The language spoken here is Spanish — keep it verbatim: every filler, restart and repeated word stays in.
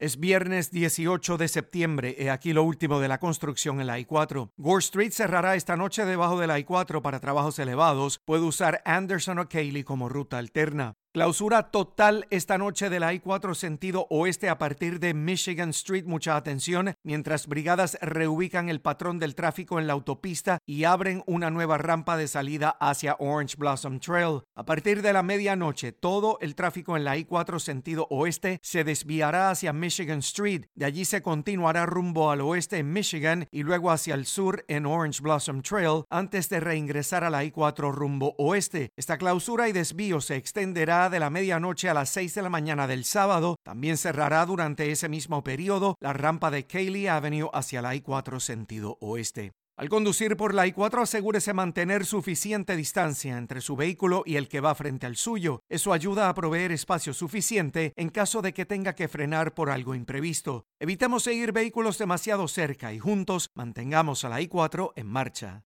Es viernes dieciocho de septiembre y aquí lo último de la construcción en la I cuatro. Gore Street cerrará esta noche debajo de la I cuatro para trabajos elevados. Puede usar Anderson o Cayley como ruta alterna. Clausura total esta noche de la I cuatro sentido oeste a partir de Michigan Street. Mucha atención mientras brigadas reubican el patrón del tráfico en la autopista y abren una nueva rampa de salida hacia Orange Blossom Trail. A partir de la medianoche, todo el tráfico en la I cuatro sentido oeste se desviará hacia Michigan Street. De allí se continuará rumbo al oeste en Michigan y luego hacia el sur en Orange Blossom Trail antes de reingresar a la I cuatro rumbo oeste. Esta clausura y desvío se extenderá de la medianoche a las seis de la mañana del sábado. También cerrará durante ese mismo periodo la rampa de Cayley Avenue hacia la I cuatro sentido oeste. Al conducir por la I cuatro, asegúrese mantener suficiente distancia entre su vehículo y el que va frente al suyo. Eso ayuda a proveer espacio suficiente en caso de que tenga que frenar por algo imprevisto. Evitemos seguir vehículos demasiado cerca y juntos mantengamos a la I cuatro en marcha.